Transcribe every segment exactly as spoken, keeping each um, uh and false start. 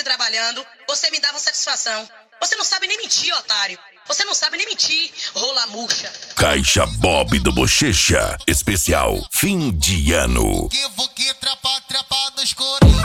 trabalhando, você me dava satisfação. Você não sabe nem mentir, otário. Você não sabe nem mentir, rola murcha. Caixa Bob do Bochecha, especial fim de ano. Que vou que trapa, trapa no escurinho.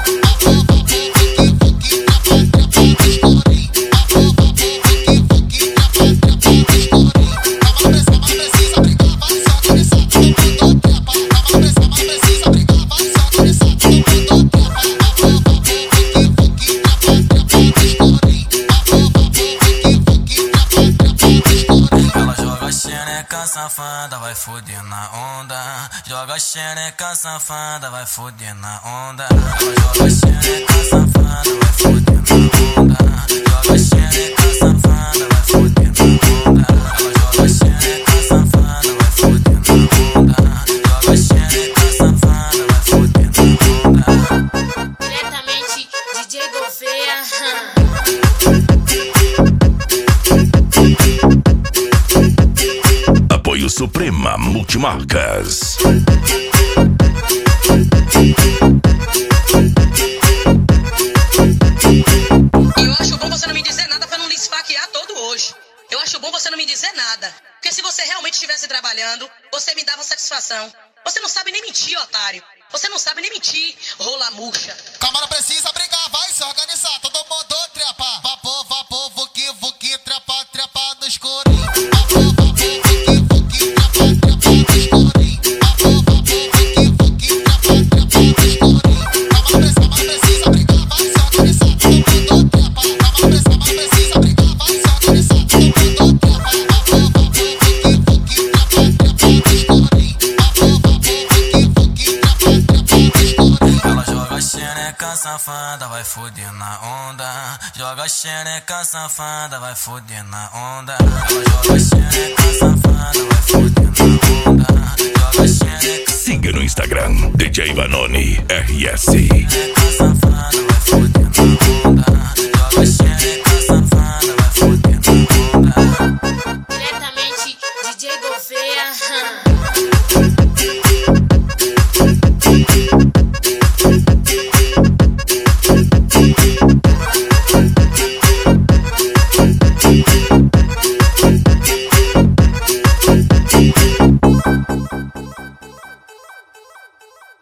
Safada vai foder na onda, joga xereca safada vai foder na onda, joga xereca safada vai foder na onda, joga xereca safada vai foder na onda, joga xereca safada vai foder na onda, joga xereca safada vai foder na onda. Diretamente D J Gouveia. Apoio Suprema Multimarcas. Eu acho bom você não me dizer nada pra não lhe esfaquear todo hoje. Eu acho bom você não me dizer nada. Porque se você realmente estivesse trabalhando, você me dava satisfação. Você não sabe nem mentir, otário. Você não sabe nem mentir, rola murcha. Câmara precisa brigar, vai se organizar, todo mundo trepa. Vapor, vapor, vuki, vuki, trepa, trepa no escurinho. Vapor, vapor, vuki, vuki, trepa, trepa no escurinho. Vapor, vapor, vuki, vuki, trepa, trepa no escurinho. Câmara precisa brigar, vai se organizar, todo mundo trepa. Câmara precisa brigar, vai se organizar, todo mundo trepa. Vapor, vapor, vuki, vuki, trepa, trepa no escurinho. Vapor, vapor, vuki, vuki, trepa, trepa no escurinho. Ela joga xereca safada, vai foder na onda. Joga xereca safada, vai foder na onda. Ela joga xereca safada, vai foder na onda. Joga xereca. Siga no Instagram, D J Vanoni R S.